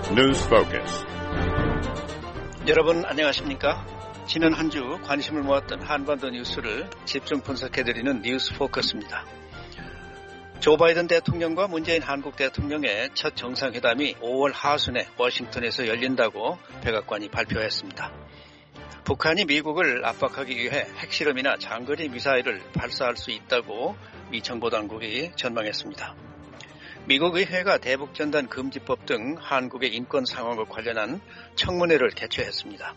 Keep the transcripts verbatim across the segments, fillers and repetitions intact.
News Focus. 여러분 안녕하십니까? 지난 한 주 관심을 모았던 한반도 뉴스를 집중 분석해드리는 뉴스 포커스입니다. 조 바이든 대통령과 문재인 한국 대통령의 첫 정상회담이 오월 하순에 워싱턴에서 열린다고 백악관이 발표했습니다. 북한이 미국을 압박하기 위해 핵실험이나 장거리 미사일을 발사할 수 있다고 미 정보당국이 전망했습니다. 미국 의회가 대북전단 금지법 등 한국의 인권 상황과 관련한 청문회를 개최했습니다.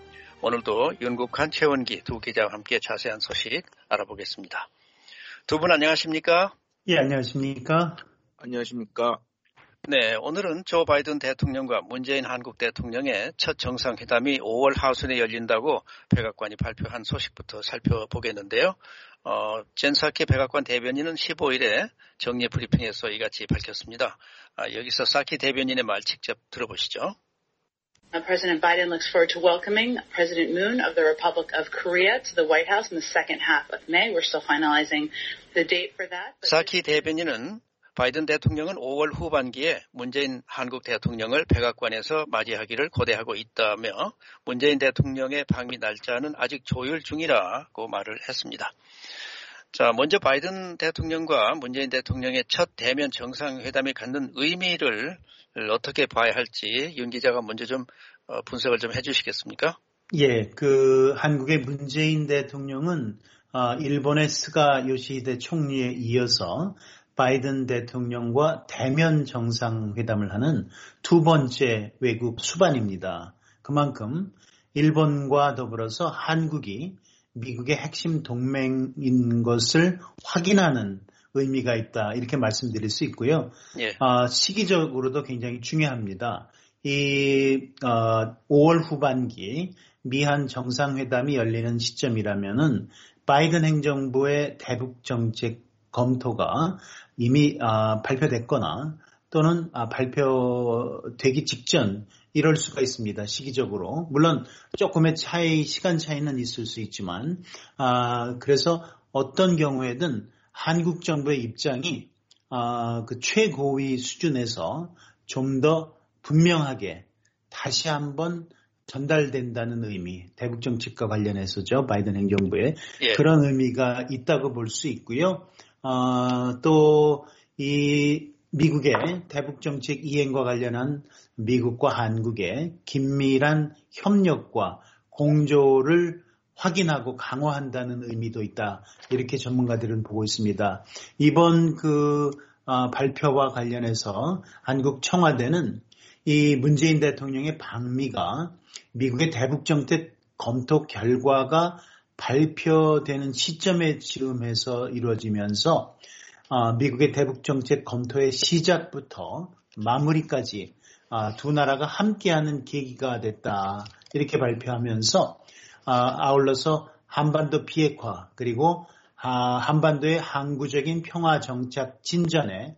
오늘도 윤국한, 최원기 두 기자와 함께 자세한 소식 알아보겠습니다. 두 분 안녕하십니까? 예, 안녕하십니까? 안녕하십니까? 네, 오늘은 조 바이든 대통령과 문재인 한국 대통령의 첫 정상회담이 오월 하순에 열린다고 백악관이 발표한 소식부터 살펴보겠는데요. 어, 젠사키 백악관 대변인은 십오일에 정례 브리핑에서 이같이 밝혔습니다. 아, 여기서 사키 대변인의 말 직접 들어보시죠. President Biden looks forward to welcoming President Moon of the Republic of Korea to the White House in the second half of May. We're still finalizing the date for that. 사키 대변인은 바이든 대통령은 오월 후반기에 문재인 한국 대통령을 백악관에서 맞이하기를 고대하고 있다며 문재인 대통령의 방미 날짜는 아직 조율 중이라고 말을 했습니다. 자, 먼저 바이든 대통령과 문재인 대통령의 첫 대면 정상회담이 갖는 의미를 어떻게 봐야 할지 윤 기자가 먼저 좀 분석을 좀 해주시겠습니까? 예, 그 한국의 문재인 대통령은 일본의 스가 요시히데 총리에 이어서 바이든 대통령과 대면 정상회담을 하는 두 번째 외국 수반입니다. 그만큼 일본과 더불어서 한국이 미국의 핵심 동맹인 것을 확인하는 의미가 있다, 이렇게 말씀드릴 수 있고요. 예. 어, 시기적으로도 굉장히 중요합니다. 이 어, 오월 후반기 미한 정상회담이 열리는 시점이라면은 바이든 행정부의 대북 정책 검토가 이미 아, 발표됐거나 또는 아, 발표되기 직전 이럴 수가 있습니다. 시기적으로. 물론 조금의 차이, 시간 차이는 있을 수 있지만 아, 그래서 어떤 경우에든 한국 정부의 입장이 아, 그 최고위 수준에서 좀 더 분명하게 다시 한번 전달된다는 의미, 대북 정책과 관련해서죠. 바이든 행정부에 예. 그런 의미가 있다고 볼 수 있고요. 어, 또 이 미국의 대북 정책 이행과 관련한 미국과 한국의 긴밀한 협력과 공조를 확인하고 강화한다는 의미도 있다. 이렇게 전문가들은 보고 있습니다. 이번 그 어, 발표와 관련해서 한국 청와대는 이 문재인 대통령의 방미가 미국의 대북 정책 검토 결과가 발표되는 시점에 지음해서 이루어지면서 어, 미국의 대북 정책 검토의 시작부터 마무리까지 어, 두 나라가 함께하는 계기가 됐다. 이렇게 발표하면서 어, 아울러서 한반도 비핵화 그리고 아, 한반도의 항구적인 평화 정착 진전에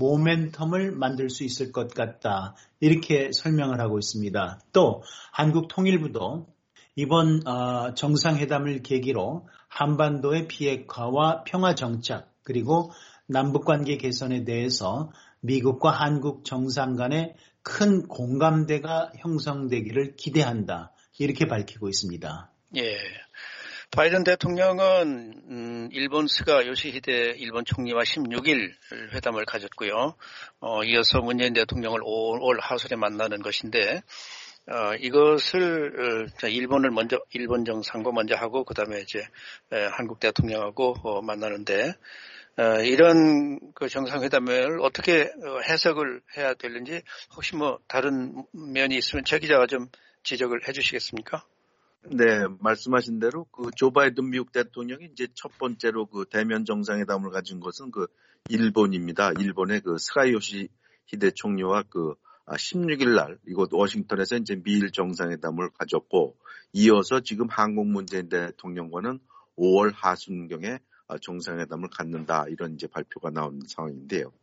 모멘텀을 만들 수 있을 것 같다. 이렇게 설명을 하고 있습니다. 또 한국 통일부도 이번 어, 정상회담을 계기로 한반도의 비핵화와 평화 정착 그리고 남북관계 개선에 대해서 미국과 한국 정상 간의 큰 공감대가 형성되기를 기대한다. 이렇게 밝히고 있습니다. 예. 바이든 대통령은 음, 일본 스가 요시히데 일본 총리와 십육일 회담을 가졌고요. 어, 이어서 문재인 대통령을 오월 하순에 만나는 것인데 어, 이것을 어, 일본을 먼저 일본 정상과 먼저 하고 그다음에 이제 에, 한국 대통령하고 어, 만나는데 어, 이런 그 정상회담을 어떻게 어, 해석을 해야 되는지 혹시 뭐 다른 면이 있으면 최 기자가 좀 지적을 해주시겠습니까? 네, 말씀하신 대로 그 조 바이든 미국 대통령이 이제 첫 번째로 그 대면 정상회담을 가진 것은 그 일본입니다. 일본의 그 스가 요시히데 총리와 그 십육일 날 이곳 워싱턴에서 이제 미일 정상회담을 가졌고 이어서 지금 한국 문재인 대통령과는 오월 하순경에 정상회담을 갖는다 이런 이제 발표가 나온 상황인데요.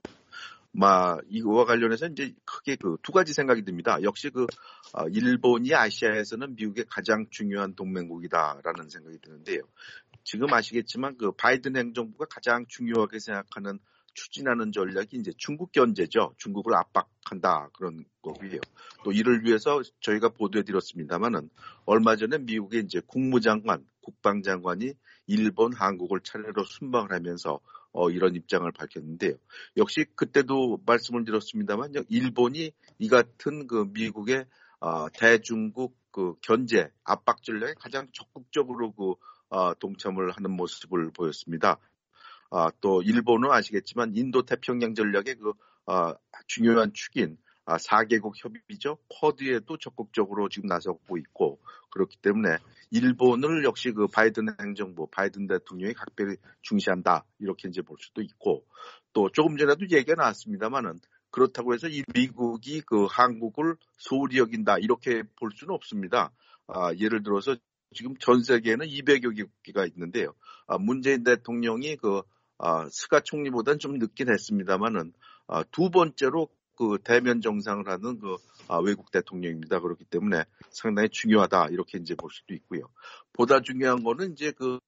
마 이거와 관련해서 이제 크게 그 두 가지 생각이 듭니다. 역시 그 어, 일본이 아시아에서는 미국의 가장 중요한 동맹국이다라는 생각이 드는데요. 지금 아시겠지만 그 바이든 행정부가 가장 중요하게 생각하는 추진하는 전략이 이제 중국 견제죠. 중국을 압박한다 그런 거고요. 또 이를 위해서 저희가 보도해드렸습니다만은 얼마 전에 미국의 이제 국무장관, 국방장관이 일본, 한국을 차례로 순방을 하면서 어, 이런 입장을 밝혔는데요. 역시 그때도 말씀을 드렸습니다만 일본이 이 같은 그 미국의 어, 대중국 그 견제 압박 전략에 가장 적극적으로 그 어, 동참을 하는 모습을 보였습니다. 아, 또 일본은 아시겠지만 인도 태평양 전략의 그 어, 중요한 축인 아, 사 개국 협의죠. 쿼드에도 적극적으로 지금 나서고 있고 그렇기 때문에 일본을 역시 그 바이든 행정부, 바이든 대통령이 각별히 중시한다 이렇게 이제 볼 수도 있고 또 조금 전에도 얘기가 나왔습니다만은 그렇다고 해서 이 미국이 그 한국을 소홀히 여긴다 이렇게 볼 수는 없습니다. 아, 예를 들어서 지금 전 세계에는 이백여 개국기가 있는데요. 아, 문재인 대통령이 그 아, 스가 총리보다는 좀 늦긴 했습니다만은 아, 두 번째로 그 대면 정상을 하는 그 아, 외국 대통령입니다. 그렇기 때문에 상당히 중요하다 이렇게 이제 볼 수도 있고요. 보다 중요한 거는 이제 그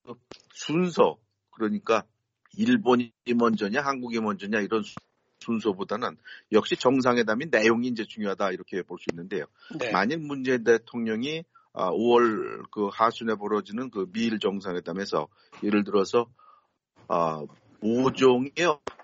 순서 그러니까 일본이 먼저냐 한국이 먼저냐 이런 순서보다는 역시 정상회담의 내용이 이제 중요하다 이렇게 볼 수 있는데요. 네. 만일 문재인 대통령이 오월 그 하순에 벌어지는 그 미일 정상회담에서 예를 들어서 아, 모종의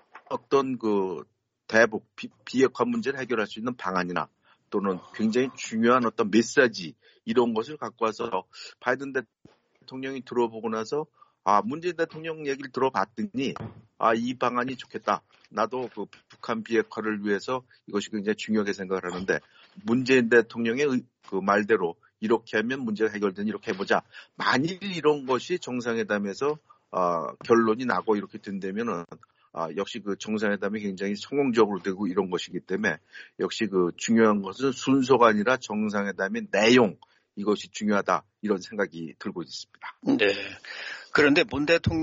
어떤 그 대북 비, 비핵화 문제를 해결할 수 있는 방안이나 또는 굉장히 중요한 어떤 메시지 이런 것을 갖고 와서 바이든 대통령이 들어보고 나서 아 문재인 대통령 얘기를 들어봤더니 아 이 방안이 좋겠다. 나도 그 북한 비핵화를 위해서 이것이 굉장히 중요하게 생각을 하는데 문재인 대통령의 그 말대로 이렇게 하면 문제가 해결되니 이렇게 해보자. 만일 이런 것이 정상회담에서 아, 결론이 나고 이렇게 된다면은 아, 역시 그 정상회담이 굉장히 성공적으로 되고 이런 것이기 때문에 역시 그 중요한 것은 순서가 아니라 정상회담의 내용 이것이 중요하다 이런 생각이 들고 있습니다. 네. 그런데 문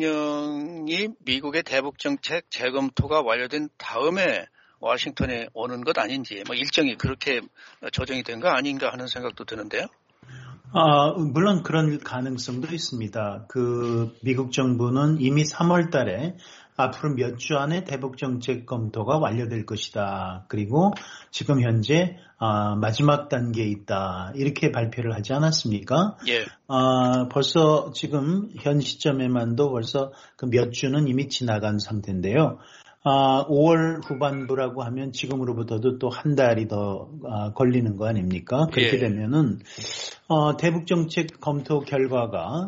대통령이 미국의 대북 정책 재검토가 완료된 다음에 워싱턴에 오는 것 아닌지 뭐 일정이 그렇게 조정이 된 거 아닌가 하는 생각도 드는데요. 아, 물론 그런 가능성도 있습니다. 그 미국 정부는 이미 삼월 달에 앞으로 몇 주 안에 대북 정책 검토가 완료될 것이다. 그리고 지금 현재 아, 마지막 단계에 있다. 이렇게 발표를 하지 않았습니까? 예. 아, 벌써 지금 현 시점에만도 벌써 그 몇 주는 이미 지나간 상태인데요. 아, 오월 후반부라고 하면 지금으로부터도 또 한 달이 더 아, 걸리는 거 아닙니까? 그렇게 예. 되면은 어, 대북 정책 검토 결과가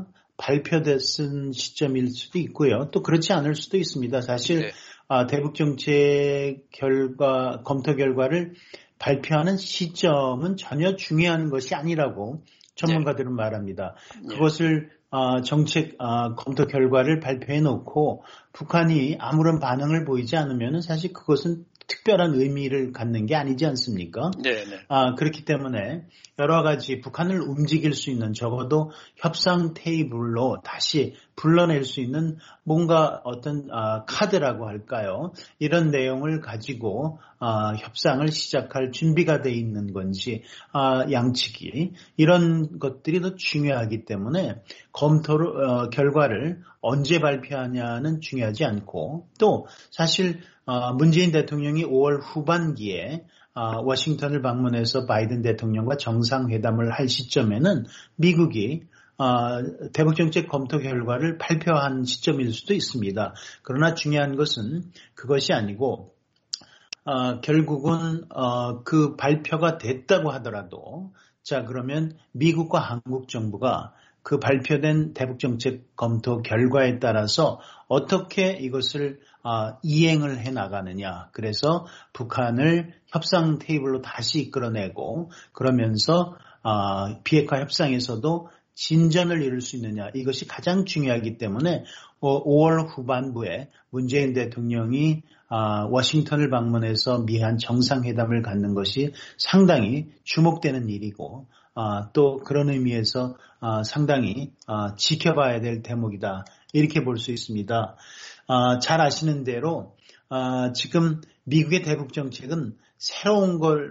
발표됐은 시점일 수도 있고요. 또 그렇지 않을 수도 있습니다. 사실 네. 아, 대북 정책 결과 검토 결과를 발표하는 시점은 전혀 중요한 것이 아니라고 전문가들은 네. 말합니다. 네. 그것을 어, 정책 어, 검토 결과를 발표해 놓고 북한이 아무런 반응을 보이지 않으면 사실 그것은 특별한 의미를 갖는 게 아니지 않습니까? 네, 네. 아, 그렇기 때문에 여러 가지 북한을 움직일 수 있는 적어도 협상 테이블로 다시 불러낼 수 있는 뭔가 어떤 아, 카드라고 할까요? 이런 내용을 가지고 아, 협상을 시작할 준비가 돼 있는 건지 아, 양측이 이런 것들이 더 중요하기 때문에 검토를 어, 결과를 언제 발표하냐는 중요하지 않고 또 사실 어, 문재인 대통령이 오월 후반기에 어, 워싱턴을 방문해서 바이든 대통령과 정상회담을 할 시점에는 미국이 어, 대북정책 검토 결과를 발표한 시점일 수도 있습니다. 그러나 중요한 것은 그것이 아니고 어, 결국은 어, 그 발표가 됐다고 하더라도 자 그러면 미국과 한국 정부가 그 발표된 대북정책 검토 결과에 따라서 어떻게 이것을 어, 이행을 해나가느냐. 그래서 북한을 협상 테이블로 다시 이끌어내고 그러면서 어, 비핵화 협상에서도 진전을 이룰 수 있느냐. 이것이 가장 중요하기 때문에 오월 후반부에 문재인 대통령이 어, 워싱턴을 방문해서 미한 정상회담을 갖는 것이 상당히 주목되는 일이고 어, 또 그런 의미에서 어, 상당히 어, 지켜봐야 될 대목이다. 이렇게 볼 수 있습니다. 어, 잘 아시는 대로 어, 지금 미국의 대북 정책은 새로운 걸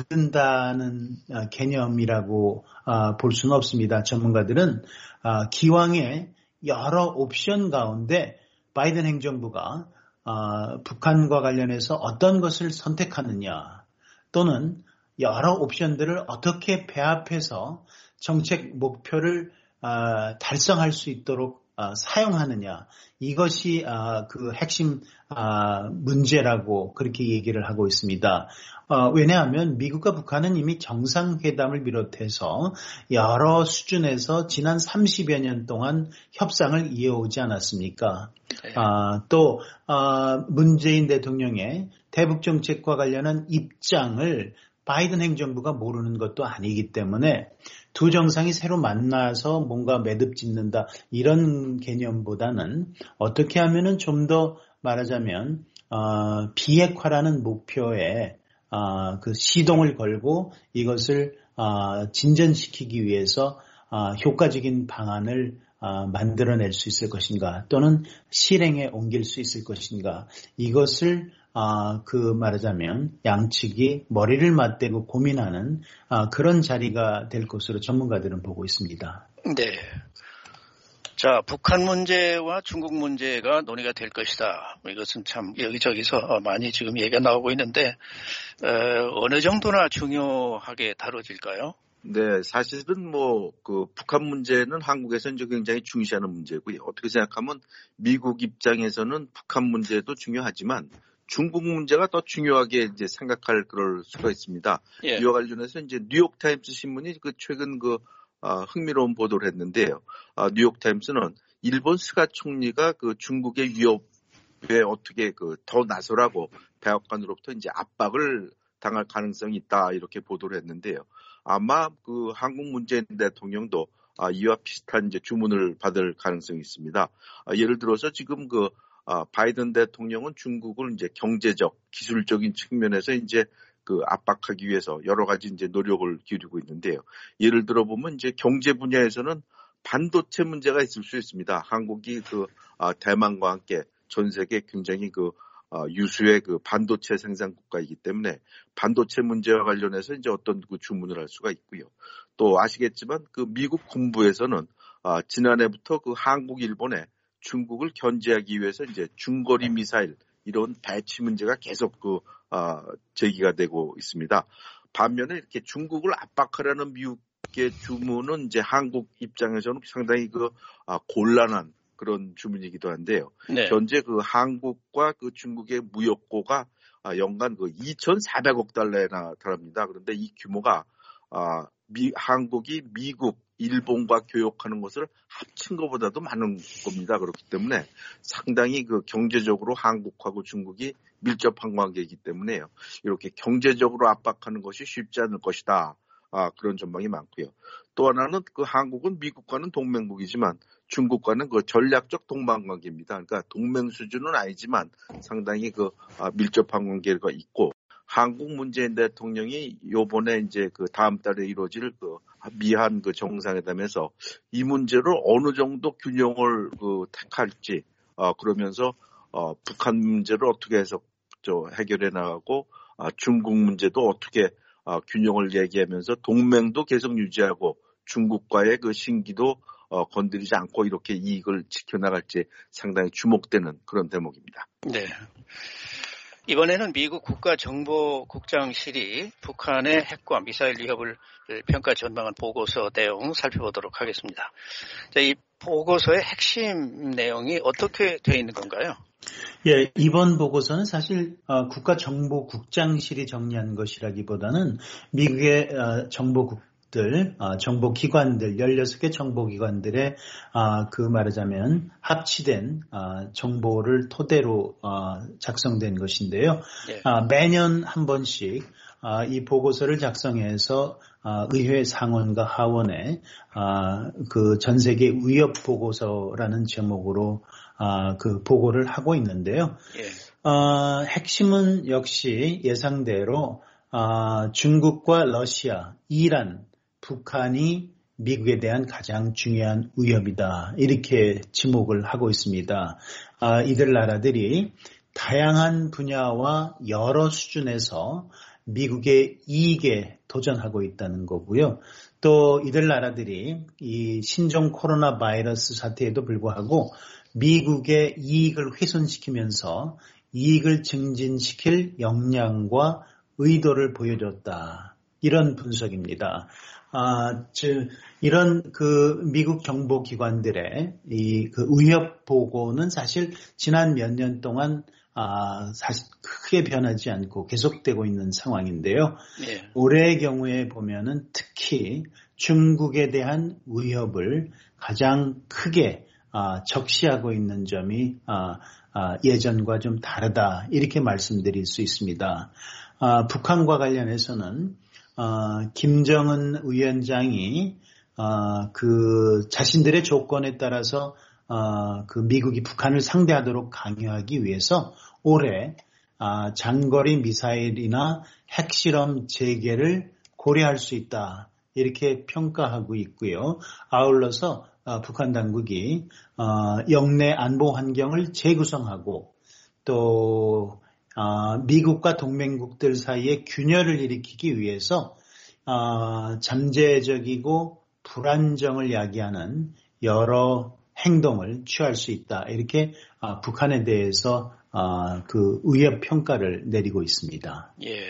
만든다는 어, 개념이라고 어, 볼 수는 없습니다. 전문가들은 어, 기왕에 여러 옵션 가운데 바이든 행정부가 어, 북한과 관련해서 어떤 것을 선택하느냐 또는 여러 옵션들을 어떻게 배합해서 정책 목표를 어, 달성할 수 있도록 어, 사용하느냐 이것이 어, 그 핵심 어, 문제라고 그렇게 얘기를 하고 있습니다. 어, 왜냐하면 미국과 북한은 이미 정상회담을 비롯해서 여러 수준에서 지난 삼십여 년 동안 협상을 이어오지 않았습니까? 네. 어, 또 어, 문재인 대통령의 대북 정책과 관련한 입장을 바이든 행정부가 모르는 것도 아니기 때문에 두 정상이 새로 만나서 뭔가 매듭 짓는다 이런 개념보다는 어떻게 하면은 좀 더 말하자면 어, 비핵화라는 목표에 어, 그 시동을 걸고 이것을 어, 진전시키기 위해서 어, 효과적인 방안을 어, 만들어낼 수 있을 것인가 또는 실행에 옮길 수 있을 것인가 이것을 어, 그 말하자면 양측이 머리를 맞대고 고민하는 어, 그런 자리가 될 것으로 전문가들은 보고 있습니다. 네. 자, 북한 문제와 중국 문제가 논의가 될 것이다. 이것은 참 여기저기서 많이 지금 얘기가 나오고 있는데 어, 어느 정도나 중요하게 다뤄질까요? 네, 사실은 뭐 그 북한 문제는 한국에서 이제 굉장히 중시하는 문제고요. 어떻게 생각하면 미국 입장에서는 북한 문제도 중요하지만 중국 문제가 더 중요하게 이제 생각할 그럴 수가 있습니다. 예. 이와 관련해서 이제 뉴욕 타임스 신문이 그 최근 그 어, 흥미로운 보도를 했는데요. 어, 뉴욕 타임스는 일본 스가 총리가 그 중국의 위협에 어떻게 그 더 나서라고 백악관으로부터 이제 압박을 당할 가능성이 있다 이렇게 보도를 했는데요. 아마 그 한국 문재인 대통령도 아, 이와 비슷한 이제 주문을 받을 가능성이 있습니다. 아, 예를 들어서 지금 그 아, 바이든 대통령은 중국을 이제 경제적, 기술적인 측면에서 이제 그 압박하기 위해서 여러 가지 이제 노력을 기울이고 있는데요. 예를 들어 보면 이제 경제 분야에서는 반도체 문제가 있을 수 있습니다. 한국이 그 아, 대만과 함께 전 세계 굉장히 그 아, 유수의 그 반도체 생산 국가이기 때문에 반도체 문제와 관련해서 이제 어떤 그 주문을 할 수가 있고요. 또 아시겠지만 그 미국 군부에서는 아, 지난해부터 그 한국, 일본에 중국을 견제하기 위해서 이제 중거리 미사일 이런 배치 문제가 계속 그 아, 제기가 되고 있습니다. 반면에 이렇게 중국을 압박하려는 미국의 주문은 이제 한국 입장에서는 상당히 그 아, 곤란한 그런 주문이기도 한데요. 네. 현재 그 한국과 그 중국의 무역고가 아, 연간 그 이천사백억 달러에나 달합니다. 그런데 이 규모가 아, 미, 한국이 미국, 일본과 교역하는 것을 합친 것보다도 많은 겁니다. 그렇기 때문에 상당히 그 경제적으로 한국하고 중국이 밀접한 관계이기 때문에요. 이렇게 경제적으로 압박하는 것이 쉽지 않을 것이다. 아, 그런 전망이 많고요. 또 하나는 그 한국은 미국과는 동맹국이지만 중국과는 그 전략적 동반 관계입니다. 그러니까 동맹 수준은 아니지만 상당히 그 아, 밀접한 관계가 있고 한국 문재인 대통령이 요번에 이제 그 다음 달에 이루어질 그 미한 그 정상회담에서 이 문제를 어느 정도 균형을 그 택할지 어 그러면서 어 북한 문제를 어떻게 해서 저 해결해 나가고 아 중국 문제도 어떻게 아 균형을 얘기하면서 동맹도 계속 유지하고 중국과의 그 신기도 어 건드리지 않고 이렇게 이익을 지켜나갈지 상당히 주목되는 그런 대목입니다. 네. 이번에는 미국 국가정보국장실이 북한의 핵과 미사일 위협을 평가 전망한 보고서 내용 살펴보도록 하겠습니다. 자, 이 보고서의 핵심 내용이 어떻게 되어 있는 건가요? 예, 이번 보고서는 사실 어, 국가정보국장실이 정리한 것이라기보다는 미국의 어, 정보국 어, 정보기관들, 열여섯 개 정보기관들의, 어, 그 말하자면 합치된, 어, 정보를 토대로, 어, 작성된 것인데요. 네. 어, 매년 한 번씩, 어, 이 보고서를 작성해서, 어, 의회 상원과 하원에, 어, 그 전 세계 위협 보고서라는 제목으로, 어, 그 보고를 하고 있는데요. 네. 어, 핵심은 역시 예상대로, 어, 중국과 러시아, 이란, 북한이 미국에 대한 가장 중요한 위협이다. 이렇게 지목을 하고 있습니다. 아, 이들 나라들이 다양한 분야와 여러 수준에서 미국의 이익에 도전하고 있다는 거고요. 또 이들 나라들이 이 신종 코로나 바이러스 사태에도 불구하고 미국의 이익을 훼손시키면서 이익을 증진시킬 역량과 의도를 보여줬다. 이런 분석입니다. 아, 즉, 이런 그 미국 정보기관들의 이 그 위협 보고는 사실 지난 몇 년 동안 아, 사실 크게 변하지 않고 계속되고 있는 상황인데요. 예. 올해의 경우에 보면은 특히 중국에 대한 위협을 가장 크게 아, 적시하고 있는 점이 아, 아, 예전과 좀 다르다 이렇게 말씀드릴 수 있습니다. 아, 북한과 관련해서는 아, 김정은 위원장이 아, 그 자신들의 조건에 따라서 아, 그 미국이 북한을 상대하도록 강요하기 위해서 올해 아, 장거리 미사일이나 핵실험 재개를 고려할 수 있다 이렇게 평가하고 있고요. 아울러서 아, 북한 당국이 아, 영내 안보 환경을 재구성하고 또 아, 미국과 동맹국들 사이에 균열을 일으키기 위해서 아, 잠재적이고 불안정을 야기하는 여러 행동을 취할 수 있다. 이렇게 아, 북한에 대해서 아, 그 위협 평가를 내리고 있습니다. 예.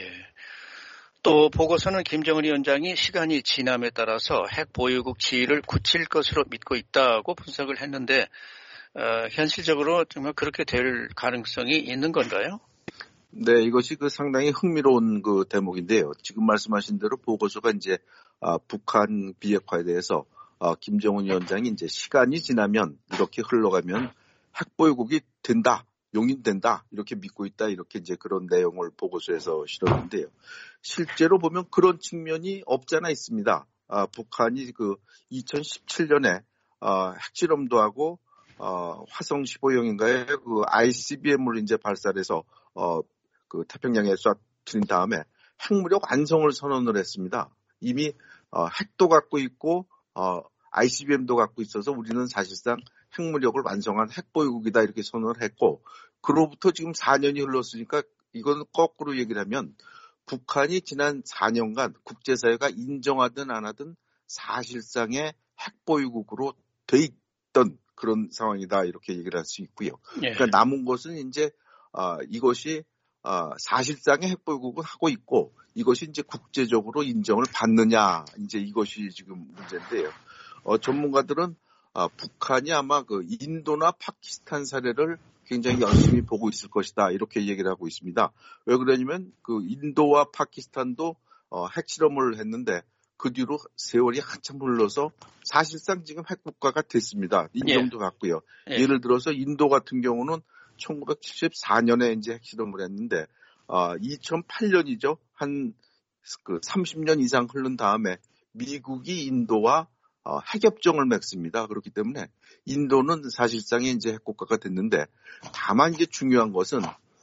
또 보고서는 김정은 위원장이 시간이 지남에 따라서 핵 보유국 지위를 굳힐 것으로 믿고 있다고 분석을 했는데 어, 현실적으로 정말 그렇게 될 가능성이 있는 건가요? 네, 이것이 그 상당히 흥미로운 그 대목인데요. 지금 말씀하신 대로 보고서가 이제 아, 북한 비핵화에 대해서 아, 김정은 위원장이 이제 시간이 지나면 이렇게 흘러가면 핵보유국이 된다, 용인된다 이렇게 믿고 있다 이렇게 이제 그런 내용을 보고서에서 실었는데요. 실제로 보면 그런 측면이 없잖아 있습니다. 아, 북한이 그 이천십칠 년에 아, 핵실험도 하고 어, 화성 십오형인가에 그 아이씨비엠을 이제 발사해서 어, 그 태평양에 쏴트린 다음에 핵무력 완성을 선언을 했습니다. 이미 어, 핵도 갖고 있고 어, 아이씨비엠도 갖고 있어서 우리는 사실상 핵무력을 완성한 핵보유국이다 이렇게 선언을 했고 그로부터 지금 사 년이 흘렀으니까 이건 거꾸로 얘기를 하면 북한이 지난 사 년간 국제사회가 인정하든 안 하든 사실상의 핵보유국으로 돼 있던 그런 상황이다 이렇게 얘기를 할 수 있고요. 예. 그러니까 남은 것은 이제 어, 이것이 어, 사실상의 핵보유국은 하고 있고 이것이 이제 국제적으로 인정을 받느냐 이제 이것이 지금 문제인데요. 어, 전문가들은 어, 북한이 아마 그 인도나 파키스탄 사례를 굉장히 열심히 보고 있을 것이다 이렇게 얘기를 하고 있습니다. 왜 그러냐면 그 인도와 파키스탄도 어, 핵실험을 했는데 그 뒤로 세월이 한참 흘러서 사실상 지금 핵국가가 됐습니다. 인정도 예. 받고요. 예. 예를 들어서 인도 같은 경우는 천구백칠십사 년에 이제 핵실험을 했는데 어, 이천팔 년이죠. 한 그 삼십 년 이상 흐른 다음에 미국이 인도와 어, 핵협정을 맺습니다. 그렇기 때문에 인도는 사실상의 이제 핵국가가 됐는데 다만 이제 중요한 것은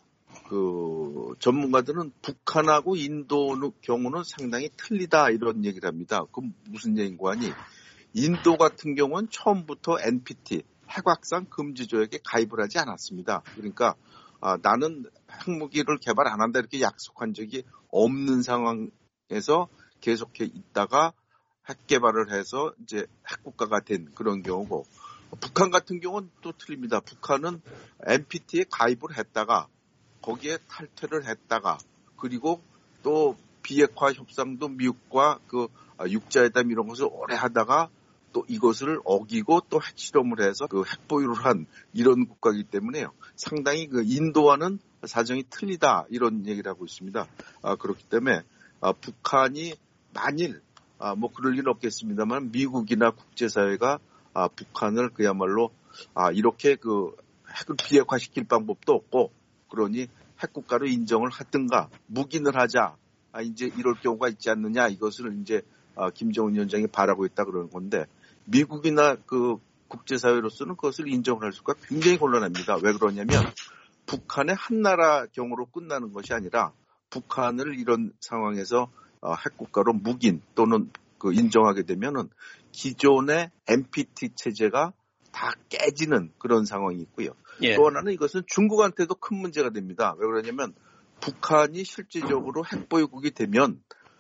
그 전문가들은 북한하고 인도 경우는 상당히 틀리다 이런 얘기를 합니다. 그럼 무슨 얘기인고 하니 인도 같은 경우는 처음부터 엔피티 핵확산 금지 조약에 가입을 하지 않았습니다. 그러니까 아, 나는 핵무기를 개발 안 한다 이렇게 약속한 적이 없는 상황에서 계속해 있다가 핵 개발을 해서 이제 핵국가가 된 그런 경우고 북한 같은 경우는 또 틀립니다. 북한은 엔피티에 가입을 했다가 거기에 탈퇴를 했다가 그리고 또 비핵화 협상도 미국과 그 육자회담 이런 것을 오래 하다가 또 이것을 어기고 또 핵실험을 해서 그 핵보유를 한 이런 국가이기 때문에요. 상당히 그 인도와는 사정이 틀리다 이런 얘기를 하고 있습니다. 아, 그렇기 때문에 아, 북한이 만일 아, 뭐 그럴 일은 없겠습니다만 미국이나 국제사회가 아, 북한을 그야말로 아, 이렇게 그 핵을 비핵화시킬 방법도 없고 그러니 핵국가로 인정을 하든가 묵인을 하자. 아, 이제 이럴 경우가 있지 않느냐 이것을 이제 아, 김정은 위원장이 바라고 있다 그러는 건데 미국이나 그 국제사회로서는 그것을 인정을 할 수가 굉장히 곤란합니다. 왜 그러냐면 북한의 한 나라 경우로 끝나는 것이 아니라 북한을 이런 상황에서 어, 핵국가로 묵인 또는 그 인정하게 되면은 기존의 엔피티 체제가 다 깨지는 그런 상황이 있고요. 예. 또 하나는 이것은 중국한테도 큰 문제가 됩니다. 왜 그러냐면 북한이 실질적으로 핵보유국이 되면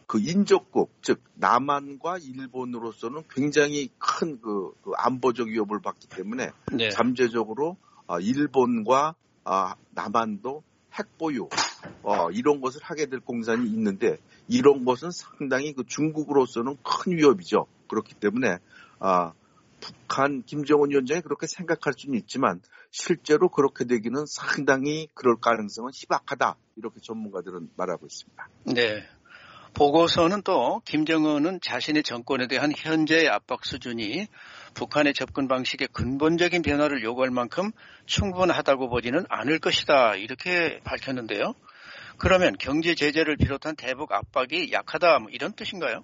그 인접국, 즉 남한과 일본으로서는 굉장히 큰 그 안보적 위협을 받기 때문에 네. 잠재적으로 일본과 남한도 핵 보유 어, 이런 것을 하게 될 공산이 있는데 이런 것은 상당히 그 중국으로서는 큰 위협이죠. 그렇기 때문에 아, 북한 김정은 위원장이 그렇게 생각할 수는 있지만 실제로 그렇게 되기는 상당히 그럴 가능성은 희박하다. 이렇게 전문가들은 말하고 있습니다. 네. 보고서는 또 김정은은 자신의 정권에 대한 현재의 압박 수준이 북한의 접근 방식의 근본적인 변화를 요구할 만큼 충분하다고 보지는 않을 것이다. 이렇게 밝혔는데요. 그러면 경제 제재를 비롯한 대북 압박이 약하다 뭐 이런 뜻인가요?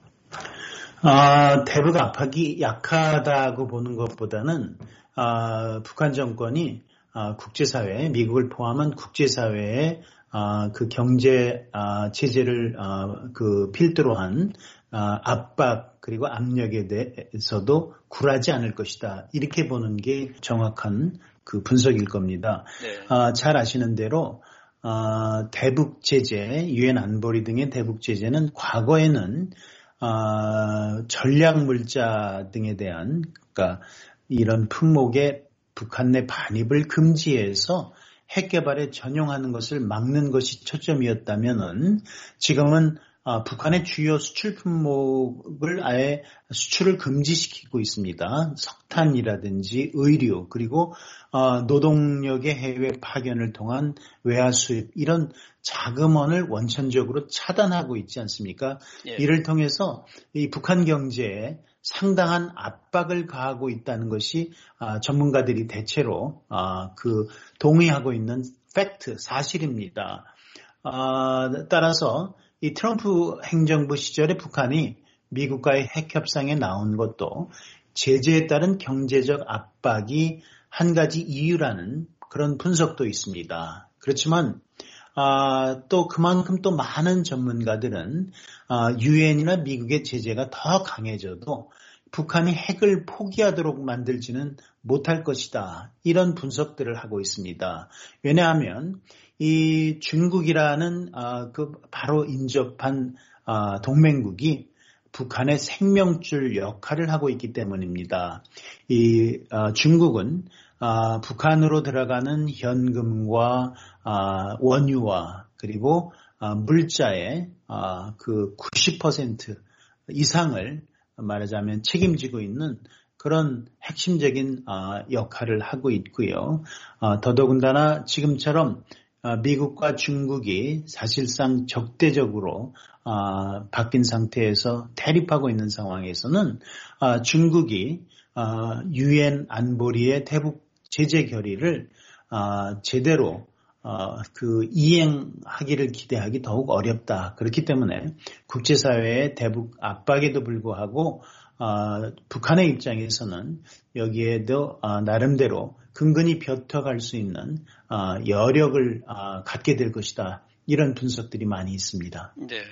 아, 대북 압박이 약하다고 보는 것보다는 아, 북한 정권이 아, 국제사회, 미국을 포함한 국제사회에 아, 그 경제 아, 제재를 아, 그 필두로 한 아, 압박 그리고 압력에 대해서도 굴하지 않을 것이다. 이렇게 보는 게 정확한 그 분석일 겁니다. 네. 아, 잘 아시는 대로 아, 대북 제재, 유엔 안보리 등의 대북 제재는 과거에는 아, 전략 물자 등에 대한 그러니까 이런 품목의 북한 내 반입을 금지해서 핵 개발에 전용하는 것을 막는 것이 초점이었다면은 지금은 아, 북한의 주요 수출 품목을 아예 수출을 금지시키고 있습니다. 석탄이라든지 의류 그리고 어, 노동력의 해외 파견을 통한 외화 수입 이런 자금원을 원천적으로 차단하고 있지 않습니까? 예. 이를 통해서 이 북한 경제에 상당한 압박을 가하고 있다는 것이 아, 전문가들이 대체로 아, 그 동의하고 있는 팩트 사실입니다. 아, 따라서 이 트럼프 행정부 시절에 북한이 미국과의 핵 협상에 나온 것도 제재에 따른 경제적 압박이 한 가지 이유라는 그런 분석도 있습니다. 그렇지만 아, 또 그만큼 또 많은 전문가들은 아, 유엔이나 미국의 제재가 더 강해져도 북한이 핵을 포기하도록 만들지는 못할 것이다. 이런 분석들을 하고 있습니다. 왜냐하면 이 중국이라는 아, 그 바로 인접한 아, 동맹국이 북한의 생명줄 역할을 하고 있기 때문입니다. 이 아, 중국은 아, 북한으로 들어가는 현금과 아, 원유와 그리고 아, 물자의 아, 그 구십 퍼센트 이상을 말하자면 책임지고 있는 그런 핵심적인 아, 역할을 하고 있고요. 아, 더더군다나 지금처럼 아, 미국과 중국이 사실상 적대적으로 아, 바뀐 상태에서 대립하고 있는 상황에서는 아, 중국이 아, 유엔 안보리의 대북 제재 결의를 아, 제대로 아, 그 이행하기를 기대하기 더욱 어렵다. 그렇기 때문에 국제사회의 대북 압박에도 불구하고 아, 북한의 입장에서는 여기에도 아, 나름대로 근근히 벼터갈 수 있는 아, 여력을 아, 갖게 될 것이다. 이런 분석들이 많이 있습니다. 네.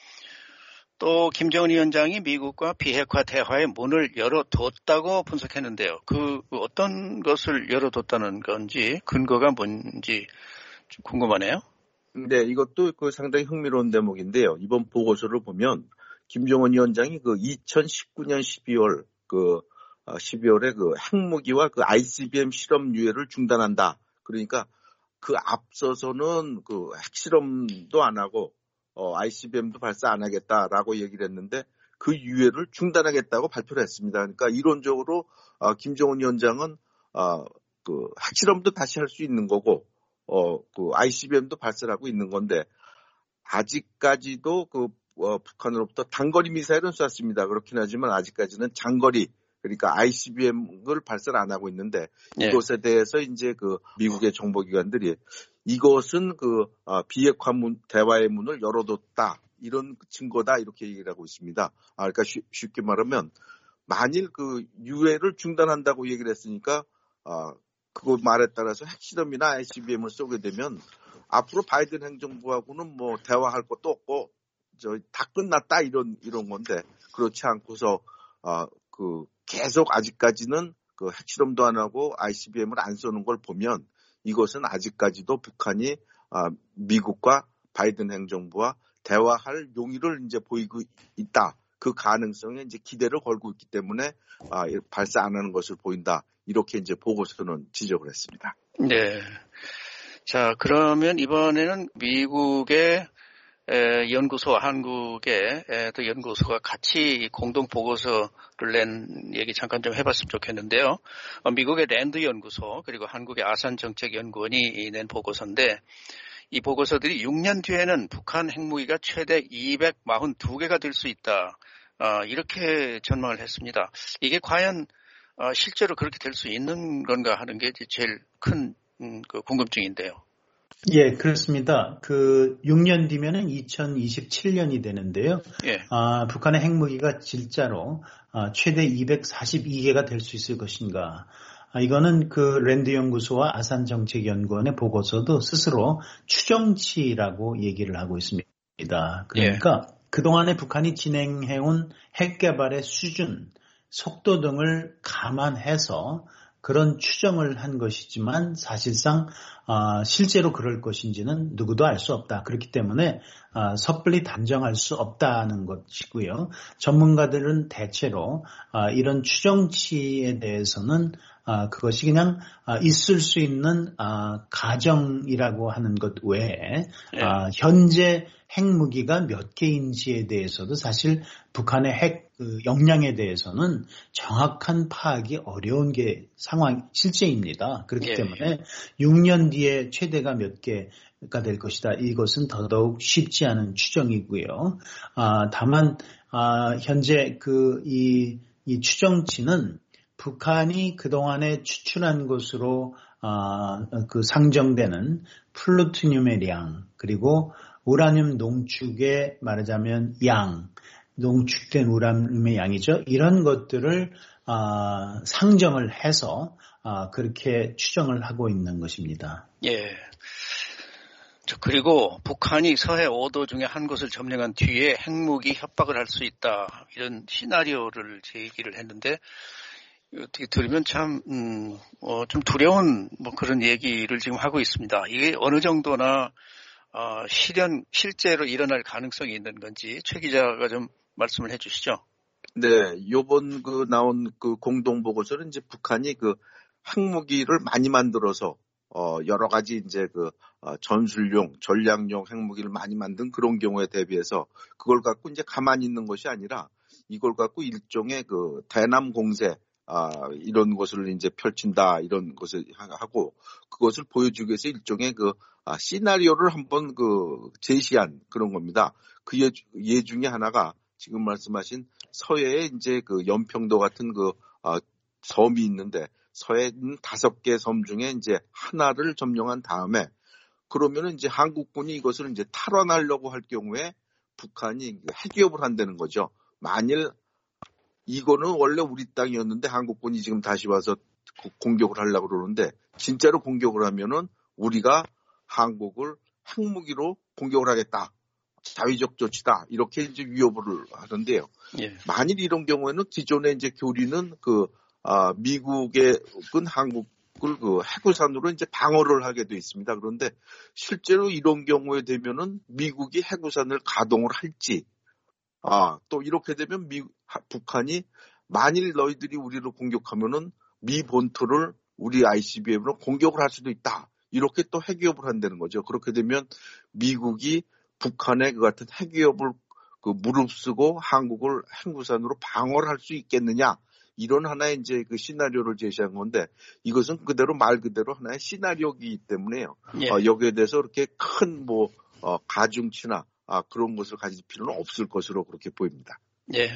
또 김정은 위원장이 미국과 비핵화 대화의 문을 열어뒀다고 분석했는데요. 그 어떤 것을 열어뒀다는 건지 근거가 뭔지 좀 궁금하네요. 네, 이것도 그 상당히 흥미로운 대목인데요. 이번 보고서를 보면 김정은 위원장이 그 이천십구 년 십이월 그 십이월에 그 핵무기와 그 아이씨비엠 실험 유예를 중단한다. 그러니까 그 앞서서는 그 핵실험도 안 하고 어, 아이씨비엠도 발사 안 하겠다라고 얘기를 했는데 그 유예를 중단하겠다고 발표를 했습니다. 그러니까 이론적으로 어, 김정은 위원장은 어, 그 핵실험도 다시 할 수 있는 거고 어, 그 아이씨비엠도 발사를 하고 있는 건데 아직까지도 그 어, 북한으로부터 단거리 미사일은 쐈습니다. 그렇긴 하지만 아직까지는 장거리 그러니까 아이씨비엠을 발사를 안 하고 있는데 네. 이것에 대해서 이제 그 미국의 정보기관들이 이것은 그 어, 비핵화 문, 대화의 문을 열어뒀다 이런 증거다 이렇게 얘기를 하고 있습니다. 아, 그러니까 쉬, 쉽게 말하면 만일 그 유예를 중단한다고 얘기를 했으니까 어, 그 말에 따라서 핵실험이나 아이씨비엠을 쏘게 되면 앞으로 바이든 행정부하고는 뭐 대화할 것도 없고 저 다 끝났다 이런 이런 건데 그렇지 않고서 어, 그 계속 아직까지는 그 핵실험도 안 하고 아이씨비엠을 안 쏘는 걸 보면 이것은 아직까지도 북한이 아, 미국과 바이든 행정부와 대화할 용의를 이제 보이고 있다. 그 가능성에 이제 기대를 걸고 있기 때문에 아, 발사 안 하는 것을 보인다. 이렇게 이제 보고서는 지적을 했습니다. 네. 자, 그러면 이번에는 미국의 에, 연구소, 한국의 에, 또 연구소가 같이 공동 보고서를 낸 얘기 잠깐 좀 해봤으면 좋겠는데요. 어, 미국의 랜드 연구소 그리고 한국의 아산 정책 연구원이 낸 보고서인데 이 보고서들이 육 년 뒤에는 북한 핵무기가 최대 이백사십이 개가 될 수 있다. 어, 이렇게 전망을 했습니다. 이게 과연 어, 실제로 그렇게 될 수 있는 건가 하는 게 제일 큰 음, 그 궁금증인데요. 예, 그렇습니다. 그 육 년 뒤면은 이천이십칠 년이 되는데요. 예. 아, 북한의 핵무기가 진짜로 아, 최대 이백사십이 개가 될 수 있을 것인가? 아, 이거는 그 랜드 연구소와 아산 정책 연구원의 보고서도 스스로 추정치라고 얘기를 하고 있습니다. 그러니까 예. 그동안에 북한이 진행해온 핵 개발의 수준, 속도 등을 감안해서 그런 추정을 한 것이지만 사실상 어, 실제로 그럴 것인지는 누구도 알 수 없다. 그렇기 때문에 어, 섣불리 단정할 수 없다는 것이고요. 전문가들은 대체로 어, 이런 추정치에 대해서는 어, 그것이 그냥 어, 있을 수 있는 어, 가정이라고 하는 것 외에 네. 어, 현재 핵무기가 몇 개인지에 대해서도 사실 북한의 핵 그 역량에 대해서는 정확한 파악이 어려운 게 상황 실제입니다. 그렇기 예. 때문에 육 년 뒤에 최대가 몇 개가 될 것이다. 이것은 더더욱 쉽지 않은 추정이고요. 아, 다만 아, 현재 그 이 이 추정치는 북한이 그동안에 추출한 것으로 아, 그 상정되는 플루토늄의 량 그리고 우라늄 농축의 말하자면 양, 농축된 우라늄의 양이죠. 이런 것들을 아, 상정을 해서 아, 그렇게 추정을 하고 있는 것입니다. 예. 그리고 북한이 서해 오 도 중에 한 곳을 점령한 뒤에 핵무기 협박을 할 수 있다. 이런 시나리오를 제기를 했는데 어떻게 들으면 참, 음, 어, 좀 두려운 뭐 그런 얘기를 지금 하고 있습니다. 이게 어느 정도나 어, 실현, 실제로 일어날 가능성이 있는 건지 최 기자가 좀 말씀을 해 주시죠. 네, 요번 그 나온 그 공동 보고서는 이제 북한이 그 핵무기를 많이 만들어서 어, 여러 가지 이제 그 어, 전술용, 전략용 핵무기를 많이 만든 그런 경우에 대비해서 그걸 갖고 이제 가만히 있는 것이 아니라 이걸 갖고 일종의 그 대남 공세 아, 이런 것을 이제 펼친다, 이런 것을 하고, 그것을 보여주기 위해서 일종의 그, 아, 시나리오를 한번 그, 제시한 그런 겁니다. 그 예, 예 중에 하나가 지금 말씀하신 서해에 이제 그 연평도 같은 그, 아, 섬이 있는데, 서해에 있는 다섯 개 섬 중에 이제 하나를 점령한 다음에, 그러면은 이제 한국군이 이것을 이제 탈환하려고 할 경우에 북한이 핵위협을 한다는 거죠. 만일 이거는 원래 우리 땅이었는데 한국군이 지금 다시 와서 공격을 하려고 그러는데 진짜로 공격을 하면은 우리가 한국을 핵무기로 공격을 하겠다. 자위적 조치다. 이렇게 이제 위협을 하던데요. 예. 만일 이런 경우에는 기존에 이제 교리는 그, 아, 미국은 한국을 그 해구산으로 이제 방어를 하게 돼 있습니다. 그런데 실제로 이런 경우에 되면은 미국이 해구산을 가동을 할지 아, 또 이렇게 되면 미, 북한이 만일 너희들이 우리를 공격하면은 미 본토를 우리 아이씨비엠으로 공격을 할 수도 있다. 이렇게 또 핵위협을 한다는 거죠. 그렇게 되면 미국이 북한의 그 같은 핵위협을 그 무릅쓰고 한국을 핵무산으로 방어를 할 수 있겠느냐. 이런 하나의 이제 그 시나리오를 제시한 건데 이것은 그대로 말 그대로 하나의 시나리오이기 때문에요. 예. 어, 여기에 대해서 그렇게 큰 뭐 어, 가중치나 아, 그런 것을 가질 필요는 없을 것으로 그렇게 보입니다. 예.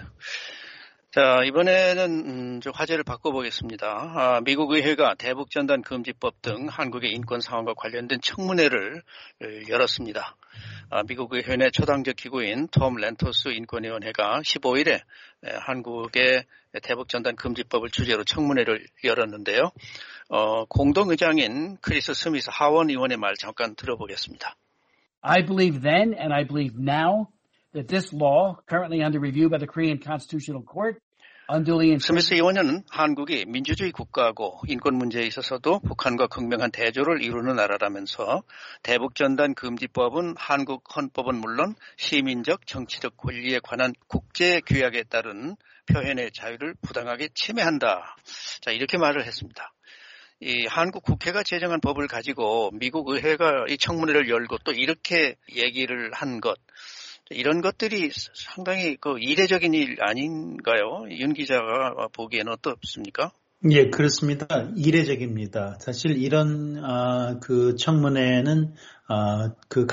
자, 이번에는, 음, 좀 화제를 바꿔보겠습니다. 아, 미국 의회가 대북전단 금지법 등 한국의 인권 상황과 관련된 청문회를 열었습니다. 아, 미국 의회 내 초당적 기구인 톰 렌토스 인권위원회가 십오 일에 한국의 대북전단 금지법을 주제로 청문회를 열었는데요. 어, 공동의장인 크리스 스미스 하원 의원의 말 잠깐 들어보겠습니다. I believe then, and I believe now, that this law, currently under review by the Korean Constitutional Court, 스미스 의원은 한국이 민주주의 국가고 인권 문제에 있어서도 북한과 극명한 대조를 이루는 나라라면서 대북전단 금지법은 한국 헌법은 물론 시민적 정치적 권리에 관한 국제 규약에 따른 표현의 자유를 부당하게 침해한다. 자, 이렇게 말을 했습니다. 이 한국 국회가 제정한 법을 가지고 미국 의회가 이 청문회를 열고 또 이렇게 얘기를 한 것, 이런 것들이 상당히 그 이례적인 일 아닌가요? 윤 기자가 보기에는 어떻습니까? 예, 그렇습니다. 이례적입니다. 사실 이런 아, 그 청문회는 아, 그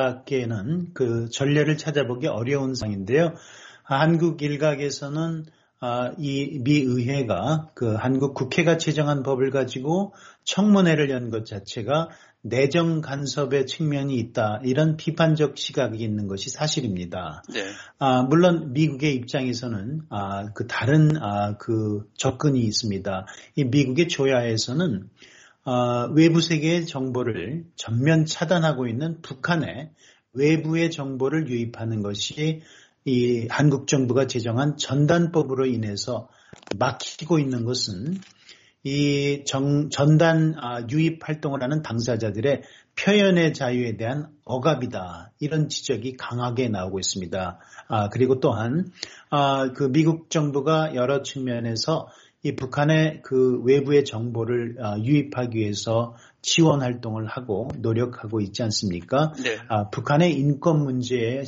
가깝게는 그 전례를 찾아보기 어려운 상인데요. 한국 일각에서는 아, 이 미 의회가 그 한국 국회가 제정한 법을 가지고 청문회를 연 것 자체가 내정 간섭의 측면이 있다. 이런 비판적 시각이 있는 것이 사실입니다. 네. 아, 물론 미국의 입장에서는 아, 그 다른 아, 그 접근이 있습니다. 이 미국의 조야에서는 아, 외부 세계의 정보를 전면 차단하고 있는 북한의 외부의 정보를 유입하는 것이 이 한국 정부가 제정한 전단법으로 인해서 막히고 있는 것은 이 정, 전단 아, 유입 활동을 하는 당사자들의 표현의 자유에 대한 억압이다. 이런 지적이 강하게 나오고 있습니다. 아, 그리고 또한 아, 그 미국 정부가 여러 측면에서 이 북한의 그 외부의 정보를 아, 유입하기 위해서 지원 활동을 하고 노력하고 있지 않습니까? 네. 아, 북한의 인권 문제의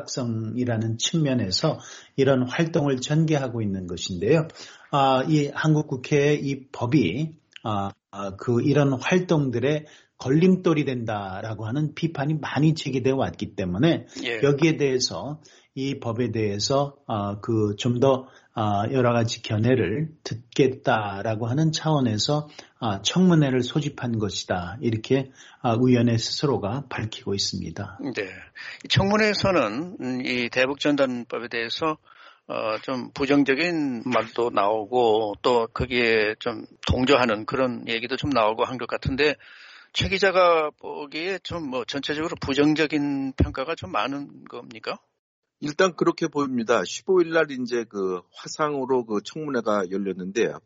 심각성이라는 측면에서 이런 활동을 전개하고 있는 것인데요. 아, 이 한국 국회의 이 법이 아, 아, 그 이런 활동들의 걸림돌이 된다라고 하는 비판이 많이 제기되어 왔기 때문에 예. 여기에 대해서 이 법에 대해서 아, 그 좀 더 아, 여러 가지 견해를 듣겠다라고 하는 차원에서 아, 청문회를 소집한 것이다. 이렇게 아, 의원의 스스로가 밝히고 있습니다. 네. 청문회에서는 이 대북전단법에 대해서 어, 좀 부정적인 말도 나오고 또 거기에 좀 동조하는 그런 얘기도 좀 나오고 한 것 같은데 최 기자가 보기에 좀 뭐 전체적으로 부정적인 평가가 좀 많은 겁니까? 일단 그렇게 보입니다. 십오일 날 이제 그 화상으로 그 청문회가 열렸는데요.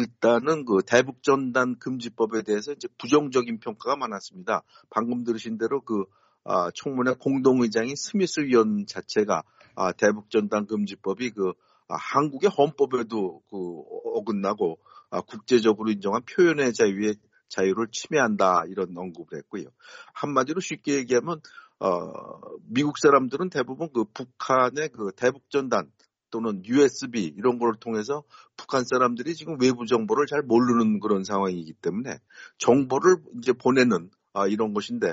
일단은 그 대북전단 금지법에 대해서 이제 부정적인 평가가 많았습니다. 방금 들으신 대로 그 아, 청문회 공동의장인 스미스 위원 자체가 아, 대북전단 금지법이 그 아, 한국의 헌법에도 그 어긋나고 아, 국제적으로 인정한 표현의 자유의 자유를 침해한다 이런 언급을 했고요. 한마디로 쉽게 얘기하면 어, 미국 사람들은 대부분 그 북한의 그 대북전단 또는 유에스비 이런 걸 통해서 북한 사람들이 지금 외부 정보를 잘 모르는 그런 상황이기 때문에 정보를 이제 보내는 아, 이런 것인데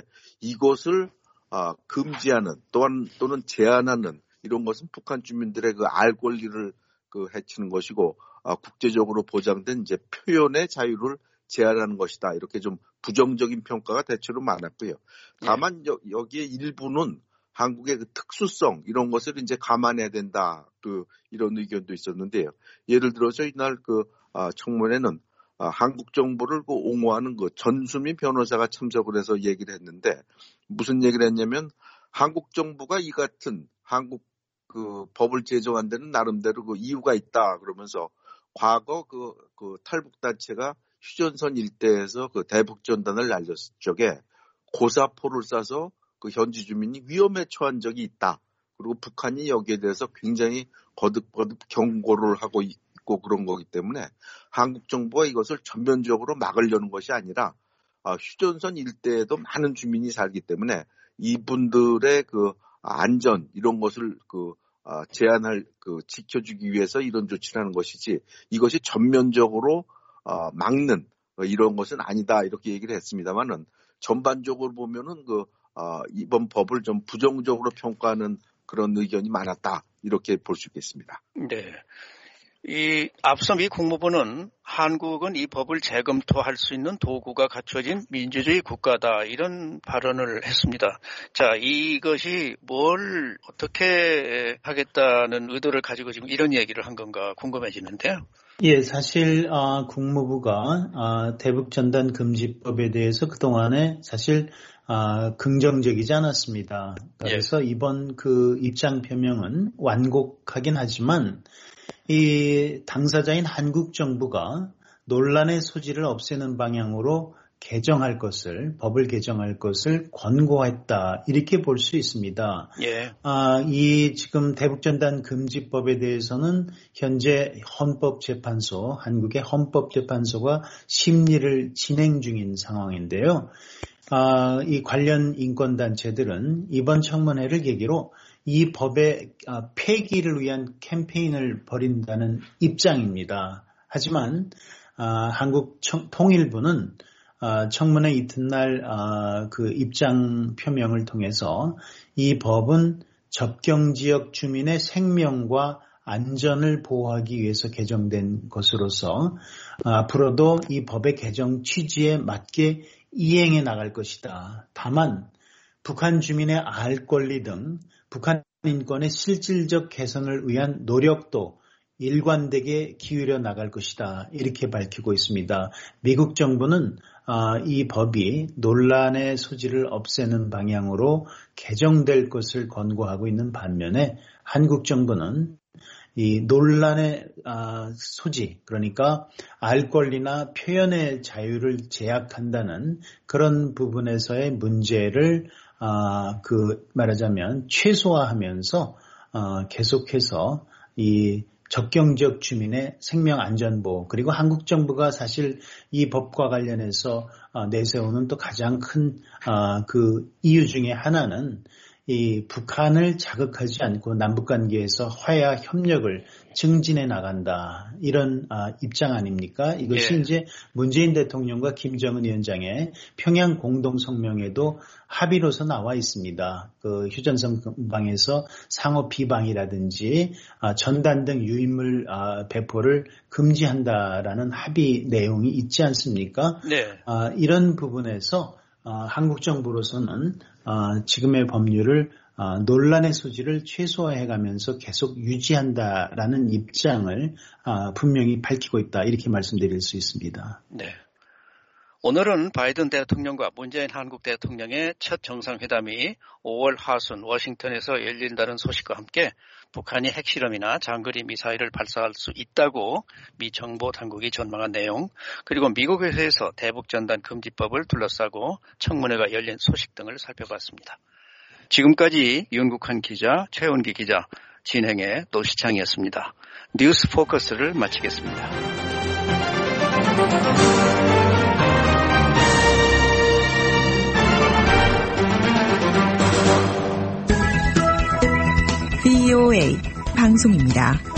이것을 아, 금지하는 또한 또는 제한하는 이런 것은 북한 주민들의 그 알 권리를 그 해치는 것이고 아, 국제적으로 보장된 이제 표현의 자유를 제한하는 것이다. 이렇게 좀 부정적인 평가가 대체로 많았고요. 다만 여, 여기에 일부는 한국의 그 특수성 이런 것을 이제 감안해야 된다. 그 이런 의견도 있었는데요. 예를 들어서 이날 그 아, 청문회는 아, 한국 정부를 그 옹호하는 그 전수미 변호사가 참석을 해서 얘기를 했는데 무슨 얘기를 했냐면 한국 정부가 이 같은 한국 그 법을 제정한 데는 나름대로 그 이유가 있다. 그러면서 과거 그, 그 탈북 단체가 휴전선 일대에서 그 대북전단을 날렸을 적에 고사포를 쏴서 그 현지 주민이 위험에 처한 적이 있다. 그리고 북한이 여기에 대해서 굉장히 거듭거듭 경고를 하고 있고 그런 거기 때문에 한국 정부가 이것을 전면적으로 막으려는 것이 아니라 아, 휴전선 일대에도 많은 주민이 살기 때문에 이분들의 그 안전 이런 것을 그 아, 제한할 그 지켜주기 위해서 이런 조치를 하는 것이지 이것이 전면적으로 어, 막는 어, 이런 것은 아니다 이렇게 얘기를 했습니다만은 전반적으로 보면은 그 어, 이번 법을 좀 부정적으로 평가하는 그런 의견이 많았다 이렇게 볼 수 있겠습니다. 네. 이 앞서 미 국무부는 한국은 이 법을 재검토할 수 있는 도구가 갖춰진 민주주의 국가다 이런 발언을 했습니다. 자, 이것이 뭘 어떻게 하겠다는 의도를 가지고 지금 이런 얘기를 한 건가 궁금해지는데요. 예, 사실 어, 국무부가 어, 대북전단 금지법에 대해서 그동안에 사실 어, 긍정적이지 않았습니다. 그래서 예. 이번 그 입장 표명은 완곡하긴 하지만 이 당사자인 한국 정부가 논란의 소지를 없애는 방향으로 개정할 것을, 법을 개정할 것을 권고했다. 이렇게 볼 수 있습니다. 예. 아, 이 지금 대북전단 금지법에 대해서는 현재 헌법재판소, 한국의 헌법재판소가 심리를 진행 중인 상황인데요. 아, 이 관련 인권단체들은 이번 청문회를 계기로 이 법의 폐기를 위한 캠페인을 벌인다는 입장입니다. 하지만 아, 한국 청, 통일부는 아, 청문회 이튿날 아, 그 입장 표명을 통해서 이 법은 접경지역 주민의 생명과 안전을 보호하기 위해서 개정된 것으로서 아, 앞으로도 이 법의 개정 취지에 맞게 이행해 나갈 것이다. 다만 북한 주민의 알 권리 등 북한 인권의 실질적 개선을 위한 노력도 일관되게 기울여 나갈 것이다. 이렇게 밝히고 있습니다. 미국 정부는 이 법이 논란의 소지를 없애는 방향으로 개정될 것을 권고하고 있는 반면에 한국 정부는 이 논란의 소지, 그러니까 알 권리나 표현의 자유를 제약한다는 그런 부분에서의 문제를 그 말하자면 최소화하면서 계속해서 이 접경지역 주민의 생명 안전보호, 그리고 한국 정부가 사실 이 법과 관련해서 내세우는 또 가장 큰 그 이유 중에 하나는 이 북한을 자극하지 않고 남북관계에서 화해와 협력을 증진해 나간다. 이런 아, 입장 아닙니까? 이것이 예. 이제 문재인 대통령과 김정은 위원장의 평양 공동성명에도 합의로서 나와 있습니다. 그 휴전선방에서 상호 비방이라든지 아, 전단 등 유인물 아, 배포를 금지한다라는 합의 내용이 있지 않습니까? 네. 아, 이런 부분에서 아, 한국 정부로서는 아, 지금의 법률을 아, 논란의 소지를 최소화해가면서 계속 유지한다라는 입장을 아, 분명히 밝히고 있다. 이렇게 말씀드릴 수 있습니다. 네. 오늘은 바이든 대통령과 문재인 한국 대통령의 첫 정상회담이 오월 하순 워싱턴에서 열린다는 소식과 함께 북한이 핵실험이나 장거리 미사일을 발사할 수 있다고 미 정보 당국이 전망한 내용, 그리고 미국에서 대북전단 금지법을 둘러싸고 청문회가 열린 소식 등을 살펴봤습니다. 지금까지 윤국한 기자, 최원기 기자, 진행의 노시창이었습니다. 뉴스 포커스를 마치겠습니다. 브이오에이 방송입니다.